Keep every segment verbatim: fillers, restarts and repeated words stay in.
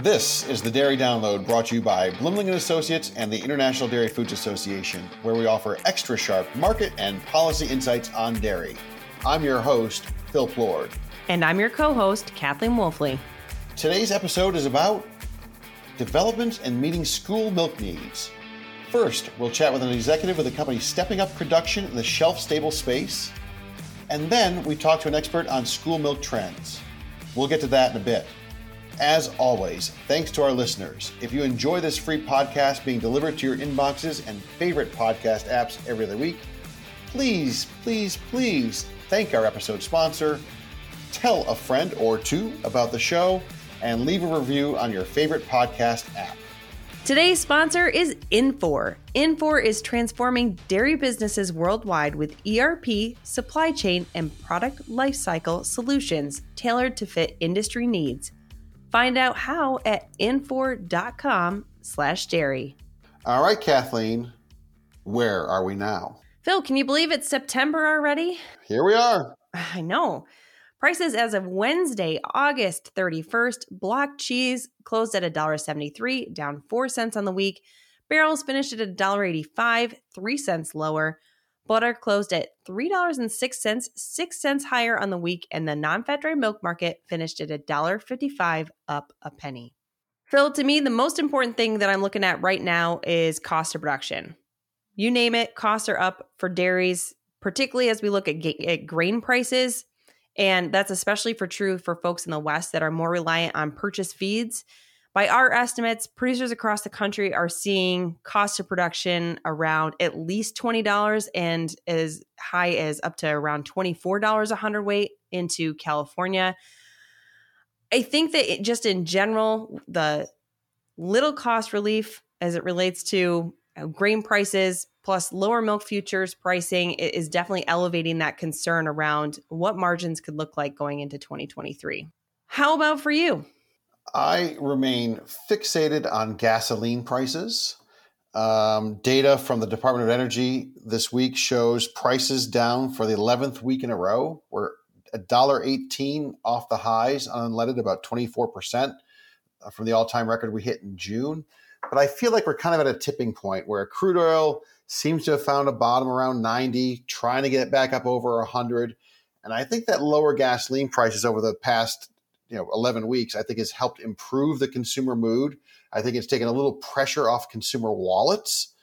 This is the Dairy Download, brought to you by Blumling and Associates and the International Dairy Foods Association, where we offer extra sharp market and policy insights on dairy. I'm your host, Phil Plord. And I'm your co-host, Kathleen Wolfley. Today's episode is about development and meeting school milk needs. First, we'll chat with an executive with a company stepping up production in the shelf-stable space. And then we talk to an expert on school milk trends. We'll get to that in a bit. As always, thanks to our listeners. If you enjoy this free podcast being delivered to your inboxes and favorite podcast apps every other week, please, please, please thank our episode sponsor, tell a friend or two about the show, and leave a review on your favorite podcast app. Today's sponsor is Infor. Infor is transforming dairy businesses worldwide with E R P, supply chain, and product lifecycle solutions tailored to fit industry needs. Find out how at infor.com slash dairy. All right, Kathleen, where are we now? Phil, can you believe it's September already? Here we are. I know. Prices as of Wednesday, August thirty-first, block cheese closed at one dollar seventy-three, down four cents on the week. Barrels finished at one dollar eighty-five, three cents lower. Butter closed at three dollars and six cents, six cents higher on the week, and the non-fat dry milk market finished at one dollar fifty-five, up a penny. Phil, to me, the most important thing that I'm looking at right now is cost of production. You name it, costs are up for dairies, particularly as we look at, ga- at grain prices. And that's especially for true for folks in the West that are more reliant on purchased feeds. By our estimates, producers across the country are seeing cost of production around at least twenty dollars and as high as up to around twenty-four dollars a hundredweight into California. I think that it, just in general, the little cost relief as it relates to grain prices plus lower milk futures pricing is definitely elevating that concern around what margins could look like going into twenty twenty-three. How about for you? I remain fixated on gasoline prices. Um, data from the Department of Energy this week shows prices down for the eleventh week in a row. We're one dollar eighteen off the highs on unleaded, about twenty-four percent from the all-time record we hit in June. But I feel like we're kind of at a tipping point where crude oil seems to have found a bottom around ninety, trying to get it back up over one hundred. And I think that lower gasoline prices over the past you know, eleven weeks, I think has helped improve the consumer mood. I think it's taken a little pressure off consumer wallets.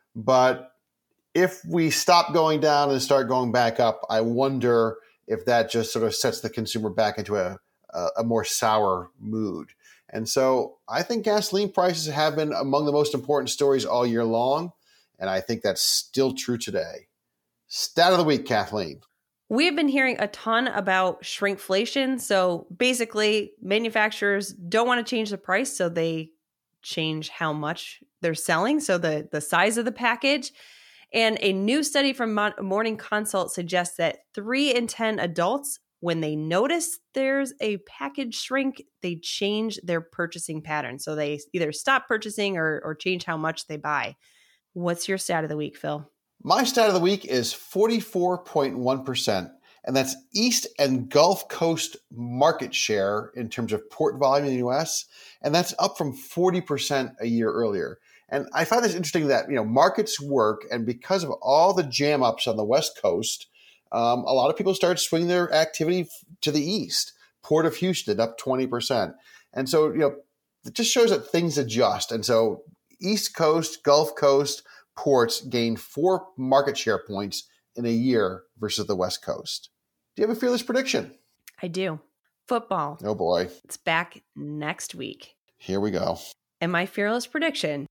But if we stop going down and start going back up, I wonder if that just sort of sets the consumer back into a, a, a more sour mood. And so I think gasoline prices have been among the most important stories all year long. And I think that's still true today. Stat of the week, Kathleen. We've been hearing a ton about shrinkflation. So basically, manufacturers don't want to change the price, so they change how much they're selling, so the, the size of the package. And a new study from Morning Consult suggests that three in ten adults, when they notice there's a package shrink, they change their purchasing pattern. So they either stop purchasing or, or change how much they buy. What's your stat of the week, Phil? My stat of the week is forty-four point one percent, and that's East and Gulf Coast market share in terms of port volume in the U S, and that's up from forty percent a year earlier. And I find this interesting that, you know, markets work, and because of all the jam ups on the West Coast, um, a lot of people started swinging their activity to the east. Port of Houston up twenty percent. And so, you know, it just shows that things adjust. And so East Coast, Gulf Coast, ports gained four market share points in a year versus the West Coast. Do you have a fearless prediction? I do. Football. Oh boy. It's back next week. Here we go. And my fearless prediction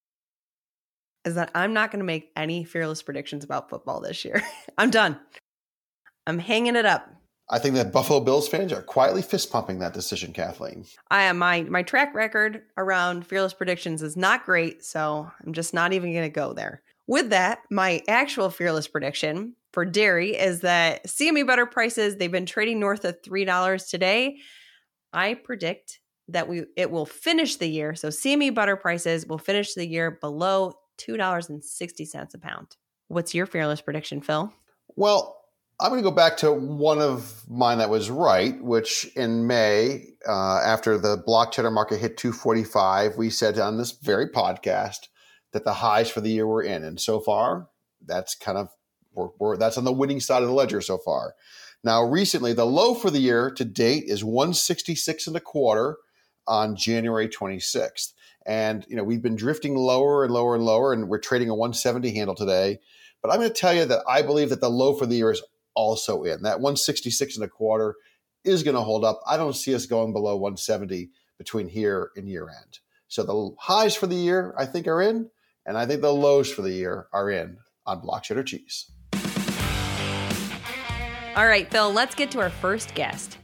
is that I'm not going to make any fearless predictions about football this year. I'm done. I'm hanging it up. I think that Buffalo Bills fans are quietly fist pumping that decision, Kathleen. I am my my track record around fearless predictions is not great, so I'm just not even going to go there. With that, my actual fearless prediction for dairy is that C M E butter prices, they've been trading north of three dollars today. I predict that we it will finish the year, so C M E butter prices will finish the year below two dollars and sixty cents a pound. What's your fearless prediction, Phil? Well, I'm going to go back to one of mine that was right, which in May, uh, after the block cheddar market hit two forty-five, we said on this very podcast that the highs for the year were in. And so far, that's kind of, we're, we're, that's on the winning side of the ledger so far. Now, recently, the low for the year to date is one sixty-six and a quarter on January twenty-sixth. And, you know, we've been drifting lower and lower and lower, and we're trading a one seventy handle today. But I'm going to tell you that I believe that the low for the year is also in. That one sixty-six and a quarter is going to hold up. I don't see us going below one seventy between here and year end. So the highs for the year, I think, are in, and I think the lows for the year are in on block cheddar cheese. All right, Phil, let's get to our first guest.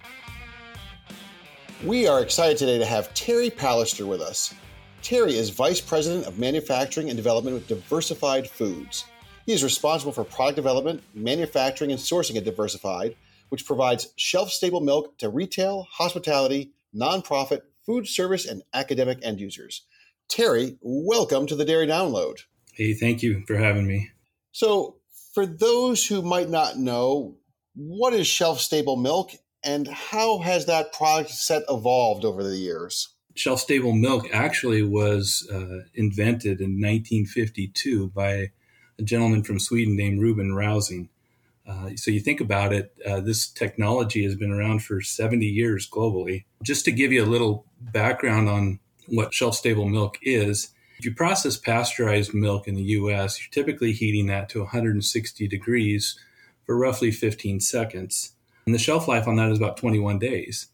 We are excited today to have Terry Pallister with us. Terry is Vice President of Manufacturing and Development with Diversified Foods. He is responsible for product development, manufacturing, and sourcing at Diversified, which provides shelf-stable milk to retail, hospitality, nonprofit, food service, and academic end users. Terry, welcome to the Dairy Download. Hey, thank you for having me. So, for those who might not know, what is shelf-stable milk, and how has that product set evolved over the years? Shelf-stable milk actually was uh, invented in nineteen fifty-two by a gentleman from Sweden named Ruben Rausing. Uh, so you think about it, uh, this technology has been around for seventy years globally. Just to give you a little background on what shelf-stable milk is, if you process pasteurized milk in the U S, you're typically heating that to one hundred sixty degrees for roughly fifteen seconds. And the shelf life on that is about twenty-one days.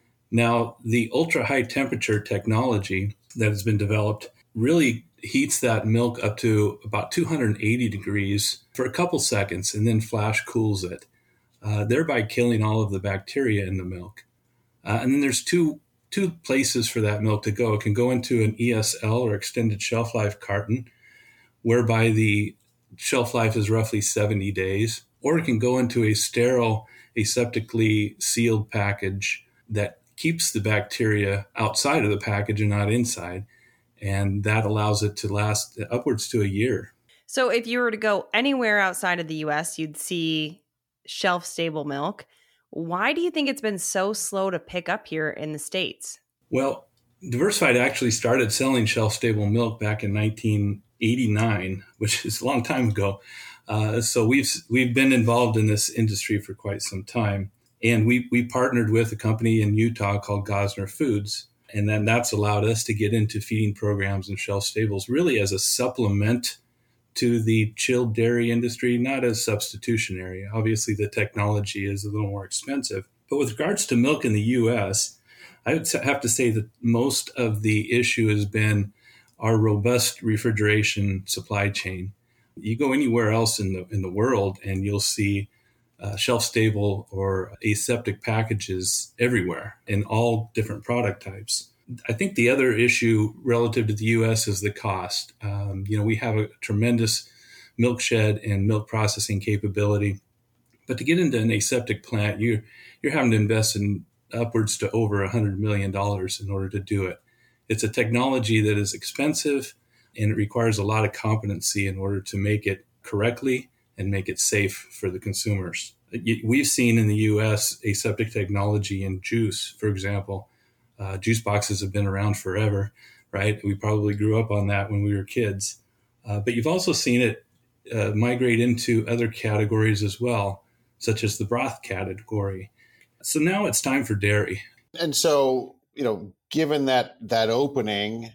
Now, the ultra-high temperature technology that has been developed really heats that milk up to about two hundred eighty degrees for a couple seconds and then flash cools it, uh, thereby killing all of the bacteria in the milk. Uh, and then there's two two places for that milk to go. It can go into an E S L or extended shelf life carton, whereby the shelf life is roughly seventy days, or it can go into a sterile, aseptically sealed package that keeps the bacteria outside of the package and not inside. And that allows it to last upwards to a year. So if you were to go anywhere outside of the U S, you'd see shelf-stable milk. Why do you think it's been so slow to pick up here in the States? Well, Diversified actually started selling shelf-stable milk back in nineteen eighty-nine, which is a long time ago. Uh, so we've we've been involved in this industry for quite some time. And we we partnered with a company in Utah called Gosner Foods. And then that's allowed us to get into feeding programs and shelf stables really as a supplement to the chilled dairy industry, not as substitutionary. Obviously, the technology is a little more expensive. But with regards to milk in the U S, I would have to say that most of the issue has been our robust refrigeration supply chain. You go anywhere else in the in the world and you'll see Uh, shelf-stable or aseptic packages everywhere in all different product types. I think the other issue relative to the U S is the cost. Um, you know, we have a tremendous milk shed and milk processing capability, but to get into an aseptic plant, you, you're having to invest in upwards to over one hundred million dollars in order to do it. It's a technology that is expensive and it requires a lot of competency in order to make it correctly and make it safe for the consumers. We've seen in the U S aseptic technology in juice, for example. Uh, juice boxes have been around forever, right? We probably grew up on that when we were kids. Uh, but you've also seen it uh, migrate into other categories as well, such as the broth category. So now it's time for dairy. And so, you know, given that that opening,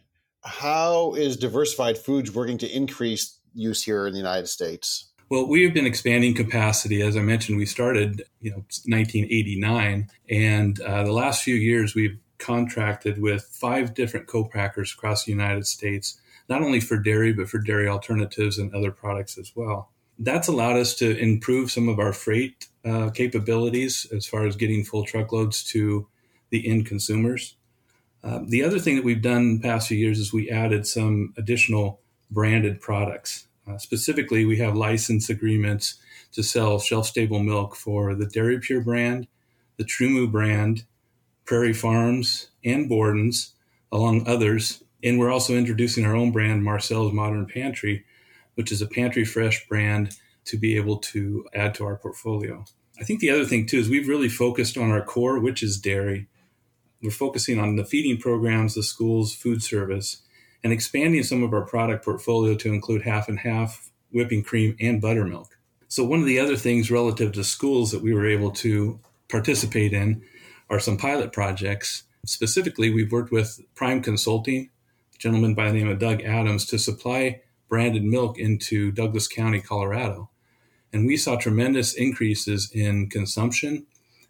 how is Diversified Foods working to increase use here in the United States? Well, we have been expanding capacity. As I mentioned, we started, you know, nineteen eighty-nine, and uh, the last few years we've contracted with five different co-packers across the United States, not only for dairy, but for dairy alternatives and other products as well. That's allowed us to improve some of our freight uh, capabilities as far as getting full truckloads to the end consumers. Uh, the other thing that we've done in the past few years is we added some additional branded products. Uh, specifically, we have license agreements to sell shelf-stable milk for the Dairy Pure brand, the TruMoo brand, Prairie Farms, and Borden's, along others. And we're also introducing our own brand, Marcel's Modern Pantry, which is a pantry fresh brand to be able to add to our portfolio. I think the other thing too is we've really focused on our core, which is dairy. We're focusing on the feeding programs, the schools, food service, and expanding some of our product portfolio to include half and half, whipping cream, and buttermilk. So one of the other things relative to schools that we were able to participate in are some pilot projects. Specifically, we've worked with Prime Consulting, a gentleman by the name of Doug Adams, to supply branded milk into Douglas County, Colorado. And we saw tremendous increases in consumption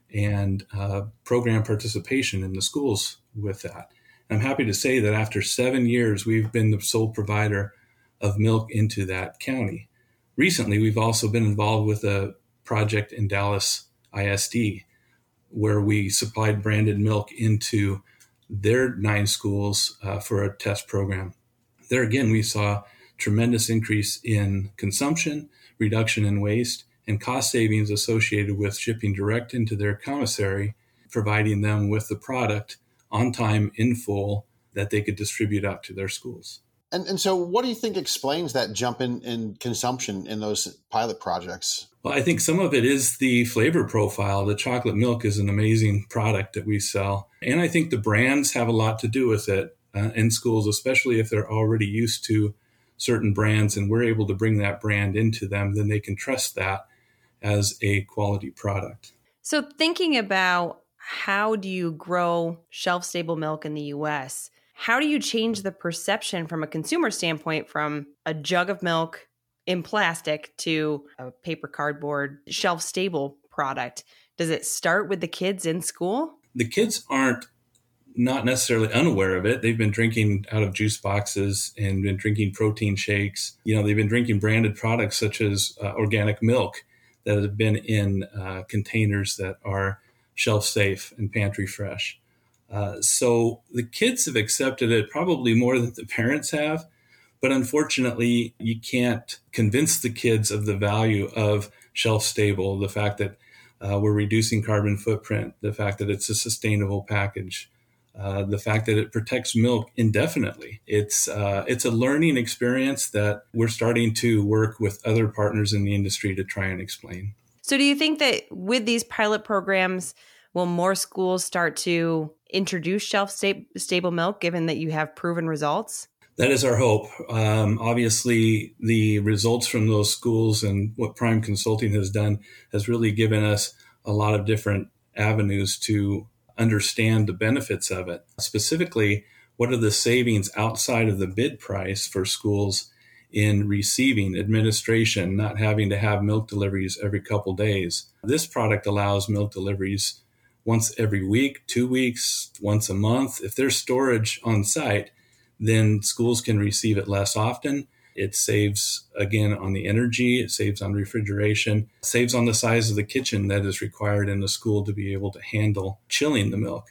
and uh, program participation in the schools with that. And I'm happy to say that after seven years, we've been the sole provider of milk into that county. Recently, we've also been involved with a project in Dallas I S D, where we supplied branded milk into their nine schools uh, for a test program. There again, we saw tremendous increase in consumption, reduction in waste, and cost savings associated with shipping direct into their commissary, providing them with the product on time, in full, that they could distribute out to their schools. And and so what do you think explains that jump in, in consumption in those pilot projects? Well, I think some of it is the flavor profile. The chocolate milk is an amazing product that we sell. And I think the brands have a lot to do with it uh, in schools, especially if they're already used to certain brands and we're able to bring that brand into them, then they can trust that as a quality product. So thinking about how do you grow shelf-stable milk in the U S, how do you change the perception from a consumer standpoint from a jug of milk in plastic to a paper cardboard shelf-stable product? Does it start with the kids in school? The kids aren't not necessarily unaware of it. They've been drinking out of juice boxes and been drinking protein shakes. You know, they've been drinking branded products such as uh, organic milk that have been in uh, containers that are shelf safe and pantry fresh. Uh, so the kids have accepted it probably more than the parents have. But unfortunately, you can't convince the kids of the value of shelf stable, the fact that uh, we're reducing carbon footprint, the fact that it's a sustainable package, uh, the fact that it protects milk indefinitely. It's uh, it's a learning experience that we're starting to work with other partners in the industry to try and explain. So do you think that with these pilot programs, will more schools start to introduce shelf-stable milk, given that you have proven results? That is our hope. Um, obviously, the results from those schools and what Prime Consulting has done has really given us a lot of different avenues to understand the benefits of it. Specifically, what are the savings outside of the bid price for schools in receiving administration, not having to have milk deliveries every couple days? This product allows milk deliveries once every week, two weeks, once a month. If there's storage on site, then schools can receive it less often. It saves, again, on the energy, it saves on refrigeration, it saves on the size of the kitchen that is required in the school to be able to handle chilling the milk.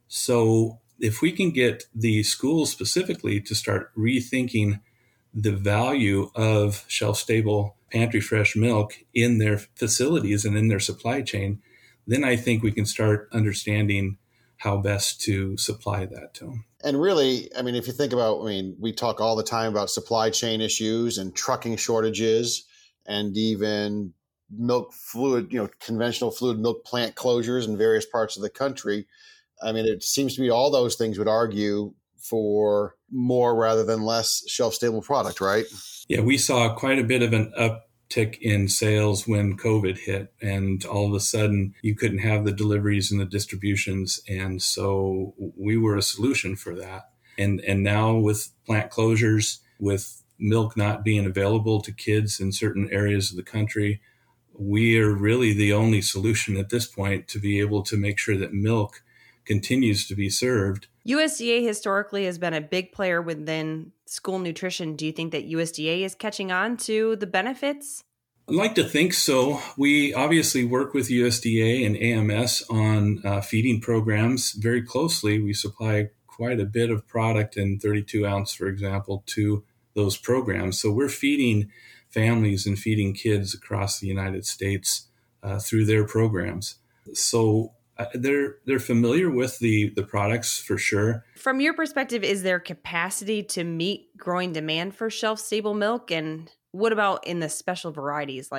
So if we can get the schools specifically to start rethinking the value of shelf-stable pantry fresh milk in their facilities and in their supply chain, then I think we can start understanding how best to supply that to them. And really, I mean, if you think about, I mean, we talk all the time about supply chain issues and trucking shortages and even milk fluid, you know, conventional fluid milk plant closures in various parts of the country. I mean, it seems to me all those things would argue for more rather than less shelf-stable product, right? Yeah, we saw quite a bit of an uptick in sales when COVID hit, and all of a sudden you couldn't have the deliveries and the distributions. And so we were a solution for that. And and now with plant closures, with milk not being available to kids in certain areas of the country, we are really the only solution at this point to be able to make sure that milk continues to be served. U S D A historically has been a big player within school nutrition. Do you think that U S D A is catching on to the benefits? I'd like to think so. We obviously work with U S D A and A M S on uh, feeding programs very closely. We supply quite a bit of product in thirty-two ounce, for example, to those programs. So we're feeding families and feeding kids across the United States uh, through their programs. So uh, they're they're familiar with the, the products for sure. From your perspective, is there capacity to meet growing demand for shelf-stable milk? And what about in the special varieties like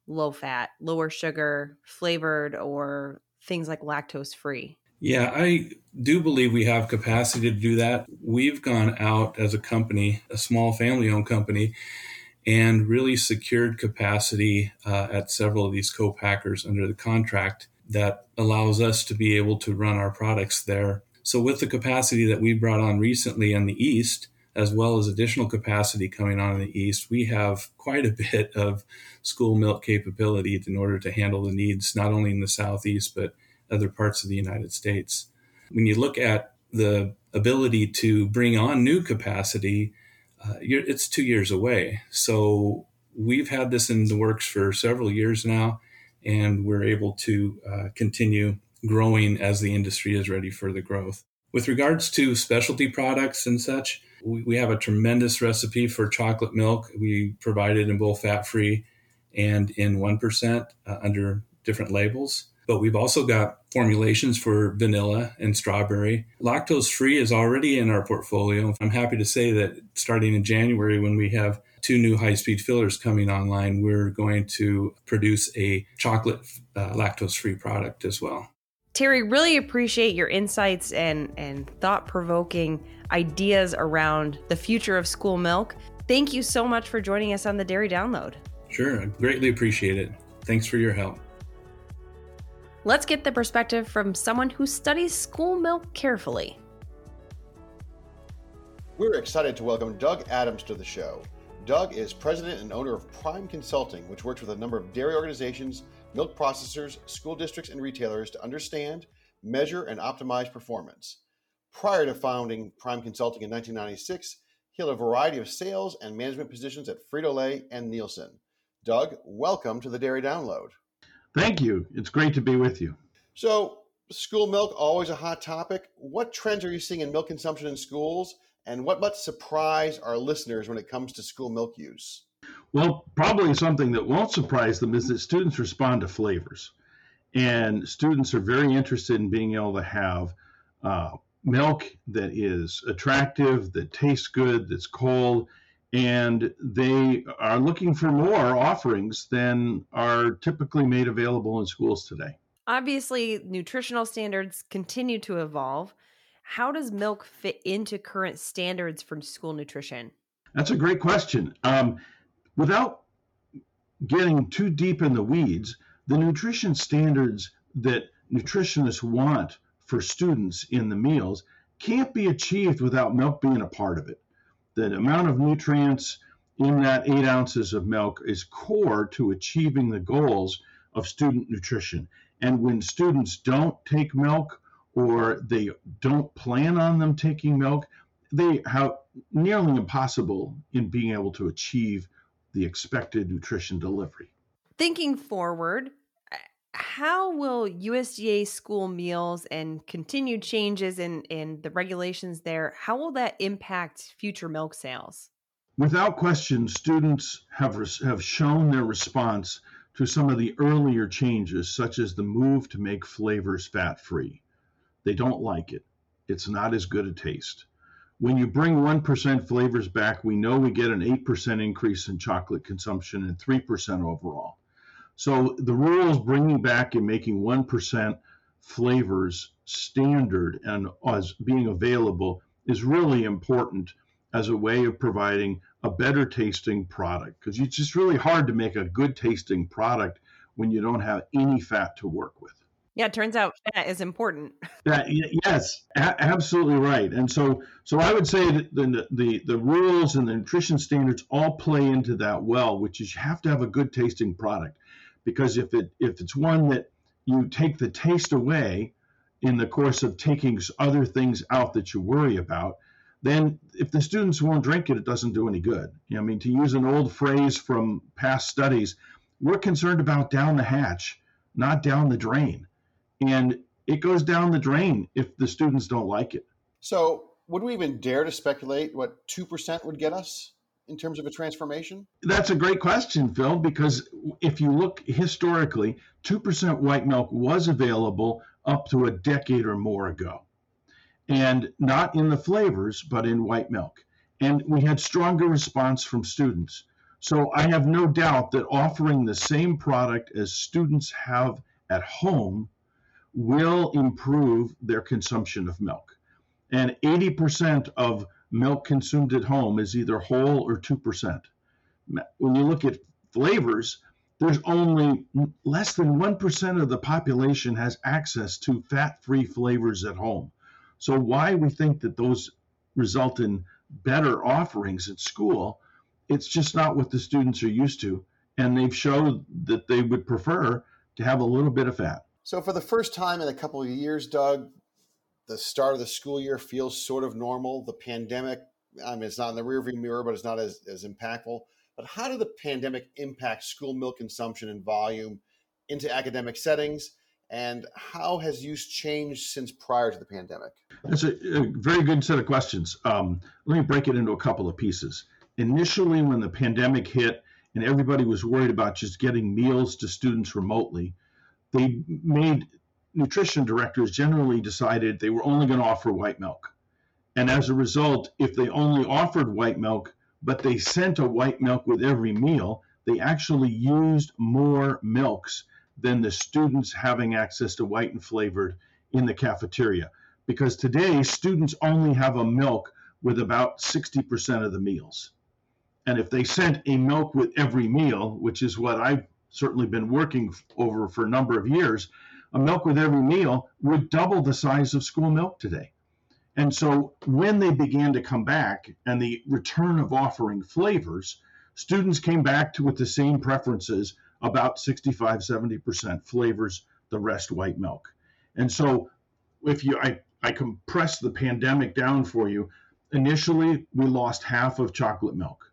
low fat, lower sugar, flavored, or things like lactose free? Yeah, I do believe we have capacity to do that. We've gone out as a company, a small family-owned company, and really secured capacity uh, at several of these co-packers under the contract that allows us to be able to run our products there. So with the capacity that we brought on recently in the East, as well as additional capacity coming on in the East, we have quite a bit of school milk capability in order to handle the needs, not only in the Southeast, but other parts of the United States. When you look at the ability to bring on new capacity, uh, you're, it's two years away. So we've had this in the works for several years now, and we're able to uh, continue growing as the industry is ready for the growth. With regards to specialty products and such, we, we have a tremendous recipe for chocolate milk. We provide it in both fat-free and in one percent uh, under different labels. But we've also got formulations for vanilla and strawberry. Lactose-free is already in our portfolio. I'm happy to say that starting in January, when we have two new high-speed fillers coming online, we're going to produce a chocolate uh, lactose-free product as well. Terry, really appreciate your insights and, and thought-provoking ideas around the future of school milk. Thank you so much for joining us on the Dairy Download. Sure, I greatly appreciate it. Thanks for your help. Let's get the perspective from someone who studies school milk carefully. We're excited to welcome Doug Adams to the show. Doug is president and owner of Prime Consulting, which works with a number of dairy organizations, milk processors, school districts, and retailers to understand, measure, and optimize performance. Prior to founding Prime Consulting in nineteen ninety-six, he held a variety of sales and management positions at Frito-Lay and Nielsen. Doug, welcome to the Dairy Download. Thank you. It's great to be with you. So, school milk, always a hot topic. What trends are you seeing in milk consumption in schools, and what might surprise our listeners when it comes to school milk use? Well, probably something that won't surprise them is that students respond to flavors. And students are very interested in being able to have uh, milk that is attractive, that tastes good, that's cold, and they are looking for more offerings than are typically made available in schools today. Obviously, nutritional standards continue to evolve. How does milk fit into current standards for school nutrition? That's a great question. Um, without getting too deep in the weeds, the nutrition standards that nutritionists want for students in the meals can't be achieved without milk being a part of it. The amount of nutrients in that eight ounces of milk is core to achieving the goals of student nutrition. And when students don't take milk or they don't plan on them taking milk, they have nearly impossible in being able to achieve the expected nutrition delivery. Thinking forward, how will U S D A school meals and continued changes in, in the regulations there, how will that impact future milk sales? Without question, students have, have shown their response to some of the earlier changes, such as the move to make flavors fat-free. They don't like it. It's not as good a taste. When you bring one percent flavors back, we know we get an eight percent increase in chocolate consumption and three percent overall. So the rules bringing back and making one percent flavors standard and as being available is really important as a way of providing a better tasting product, because it's just really hard to make a good tasting product when you don't have any fat to work with. Yeah, it turns out fat is important. That, yes, a- absolutely right. And so so I would say that the, the, the rules and the nutrition standards all play into that well, which is you have to have a good tasting product. Because if it if it's one that you take the taste away in the course of taking other things out that you worry about, then if the students won't drink it, it doesn't do any good. You know, I mean, to use an old phrase from past studies, we're concerned about down the hatch, not down the drain. And it goes down the drain if the students don't like it. So would we even dare to speculate what two percent would get us in terms of a transformation? That's a great question, Phil, because if you look historically, two percent white milk was available up to a decade or more ago. And not in the flavors, but in white milk. And we had stronger response from students. So I have no doubt that offering the same product as students have at home will improve their consumption of milk. And eighty percent of milk consumed at home is either whole or two percent. When you look at flavors, there's only less than one percent of the population has access to fat-free flavors at home. So why we think that those result in better offerings at school, it's just not what the students are used to. And they've showed that they would prefer to have a little bit of fat. So for the first time in a couple of years, Doug, the start of the school year feels sort of normal. The pandemic, I mean, it's not in the rearview mirror, but it's not as, as impactful. But how did the pandemic impact school milk consumption and volume into academic settings? And how has use changed since prior to the pandemic? That's a, a very good set of questions. Um, let me break it into a couple of pieces. Initially, when the pandemic hit and everybody was worried about just getting meals to students remotely, they made nutrition directors generally decided they were only going to offer white milk. And as a result, if they only offered white milk, but they sent a white milk with every meal, they actually used more milks than the students having access to white and flavored in the cafeteria. Because today, students only have a milk with about sixty percent of the meals. And if they sent a milk with every meal, which is what I've certainly been working over for a number of years, a milk with every meal would double the size of school milk today. And so when they began to come back and the return of offering flavors, students came back to with the same preferences, about sixty-five, seventy percent flavors, the rest white milk. And so if you, I, I compress the pandemic down for you, initially we lost half of chocolate milk.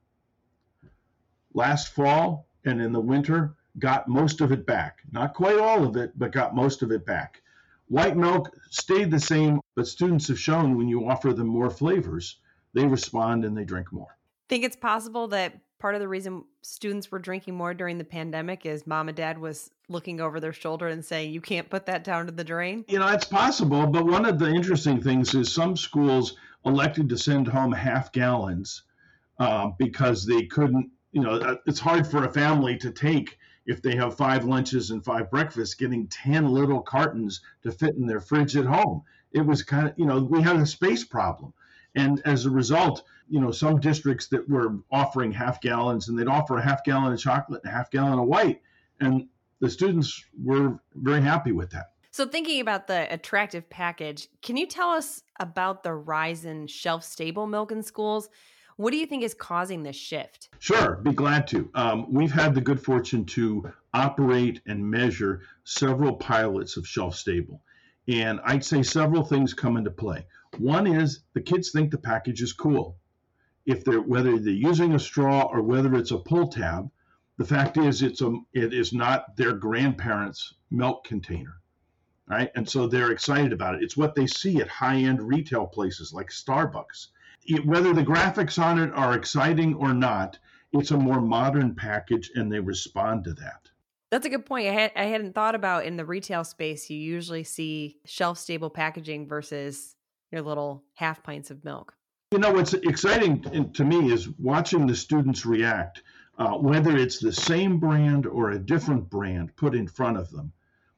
Last fall and in the winter, got most of it back. Not quite all of it, but got most of it back. White milk stayed the same, but students have shown when you offer them more flavors, they respond and they drink more. Think it's possible that part of the reason students were drinking more during the pandemic is mom and dad was looking over their shoulder and saying, you can't put that down to the drain? You know, it's possible, but one of the interesting things is some schools elected to send home half gallons uh, because they couldn't, you know, it's hard for a family to take if they have five lunches and five breakfasts, getting ten little cartons to fit in their fridge at home. It was kind of, you know, we had a space problem. And as a result, you know, some districts that were offering half gallons and they'd offer a half gallon of chocolate and a half gallon of white. And the students were very happy with that. So thinking about the attractive package, can you tell us about the rise in shelf-stable milk in schools? What do you think is causing this shift? Sure, be glad to. Um, we've had the good fortune to operate and measure several pilots of shelf-stable. And I'd say several things come into play. One is the kids think the package is cool. If they're whether they're using a straw or whether it's a pull tab, the fact is it's a it is not their grandparents' milk container, right? And so they're excited about it. It's what they see at high-end retail places like Starbucks. It, whether the graphics on it are exciting or not, it's a more modern package and they respond to that. That's a good point. I, had, I hadn't thought about in the retail space, you usually see shelf-stable packaging versus your little half pints of milk. You know, what's exciting to me is watching the students react, uh, whether it's the same brand or a different brand put in front of them.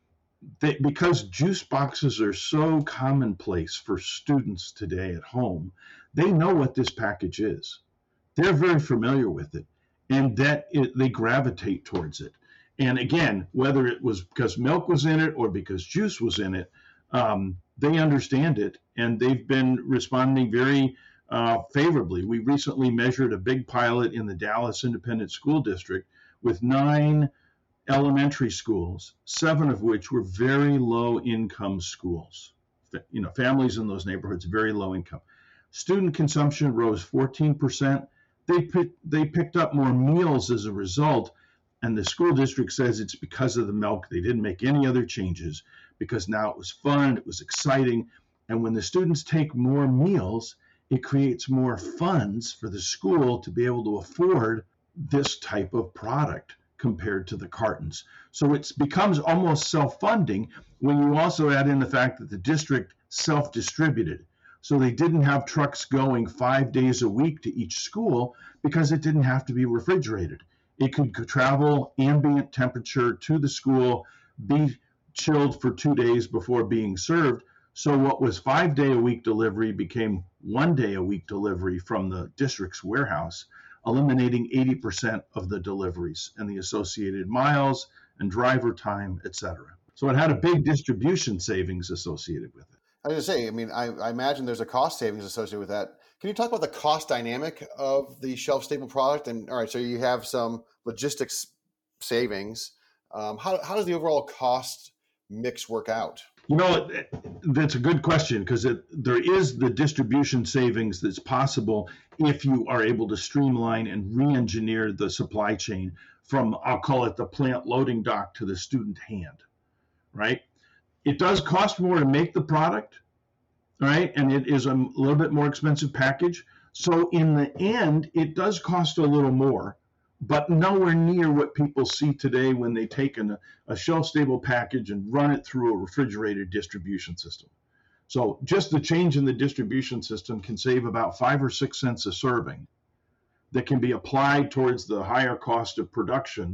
They, because juice boxes are so commonplace for students today at home, they know what this package is. They're very familiar with it, and that it, they gravitate towards it. And again, whether it was because milk was in it or because juice was in it, um, they understand it, and they've been responding very uh, favorably. We recently measured a big pilot in the Dallas Independent School District with nine elementary schools, seven of which were very low-income schools. You know, families in those neighborhoods, very low income. Student consumption rose fourteen percent. They pick, they picked up more meals as a result, and the school district says it's because of the milk. They didn't make any other changes because now it was fun, it was exciting, and when the students take more meals, it creates more funds for the school to be able to afford this type of product compared to the cartons. So it becomes almost self-funding when you also add in the fact that the district self-distributed. So they didn't have trucks going five days a week to each school because it didn't have to be refrigerated. It could travel ambient temperature to the school, be chilled for two days before being served. So what was five day a week delivery became one day a week delivery from the district's warehouse, eliminating eighty percent of the deliveries and the associated miles and driver time, et cetera. So it had a big distribution savings associated with it. I was going to say, I mean, I, I imagine there's a cost savings associated with that. Can you talk about the cost dynamic of the shelf-stable product? And all right, so you have some logistics savings. Um, how, how does the overall cost mix work out? You know, that's a good question because there is the distribution savings that's possible if you are able to streamline and re-engineer the supply chain from, I'll call it the plant loading dock to the student hand, right? It does cost more to make the product, right? And it is a little bit more expensive package. So in the end, it does cost a little more, but nowhere near what people see today when they take an, a shelf-stable package and run it through a refrigerated distribution system. So just the change in the distribution system can save about five or six cents a serving that can be applied towards the higher cost of production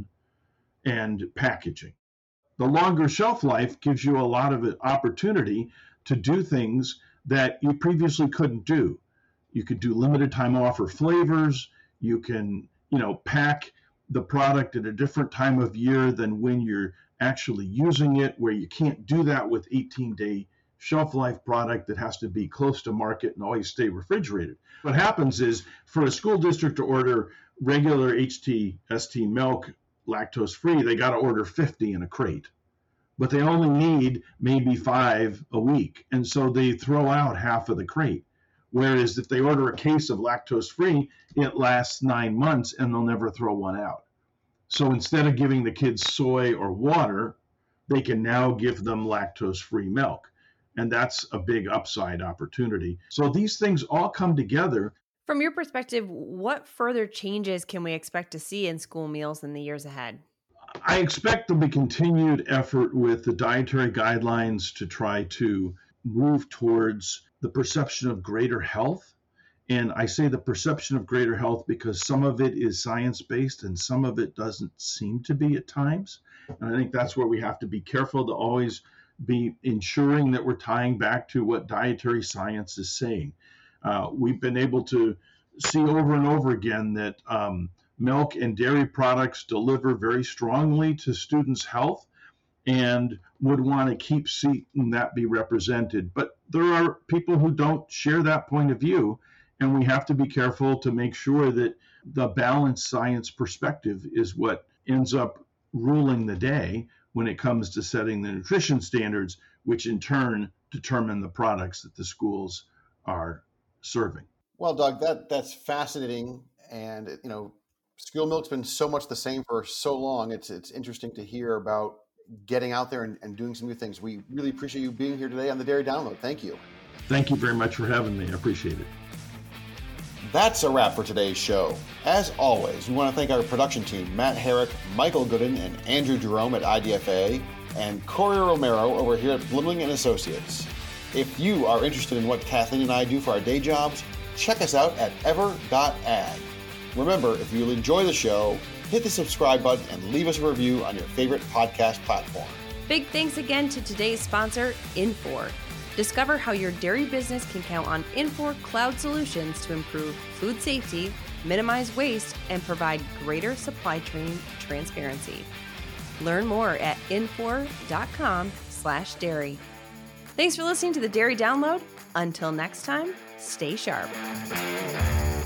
and packaging. The longer shelf life gives you a lot of opportunity to do things that you previously couldn't do. You could do limited time offer flavors. You can, you know, pack the product at a different time of year than when you're actually using it, where you can't do that with eighteen day shelf life product that has to be close to market and always stay refrigerated. What happens is for a school district to order regular H T S T milk, lactose free, they got to order fifty in a crate, but they only need maybe five a week. And so they throw out half of the crate. Whereas if they order a case of lactose free, it lasts nine months and they'll never throw one out. So instead of giving the kids soy or water, they can now give them lactose free milk. And that's a big upside opportunity. So these things all come together. From your perspective, what further changes can we expect to see in school meals in the years ahead? I expect there'll be continued effort with the dietary guidelines to try to move towards the perception of greater health. And I say the perception of greater health because some of it is science-based and some of it doesn't seem to be at times. And I think that's where we have to be careful to always be ensuring that we're tying back to what dietary science is saying. Uh, we've been able to see over and over again that um, milk and dairy products deliver very strongly to students' health and would want to keep seeing that be represented. But there are people who don't share that point of view, and we have to be careful to make sure that the balanced science perspective is what ends up ruling the day when it comes to setting the nutrition standards, which in turn determine the products that the schools are serving. Well, Doug, that that's fascinating. And, you know, school milk's been so much the same for so long. It's it's interesting to hear about getting out there and, and doing some new things. We really appreciate you being here today on the Dairy Download. Thank you. Thank you very much for having me. I appreciate it. That's a wrap for today's show. As always, we want to thank our production team, Matt Herrick, Michael Gooden, and Andrew Jerome at I D F A, and Corey Romero over here at Blumling and Associates. If you are interested in what Kathleen and I do for our day jobs, check us out at ever dot ag. Remember, if you enjoy the show, hit the subscribe button and leave us a review on your favorite podcast platform. Big thanks again to today's sponsor, Infor. Discover how your dairy business can count on Infor Cloud Solutions to improve food safety, minimize waste, and provide greater supply chain transparency. Learn more at infor.com slash dairy. Thanks for listening to the Dairy Download. Until next time, stay sharp.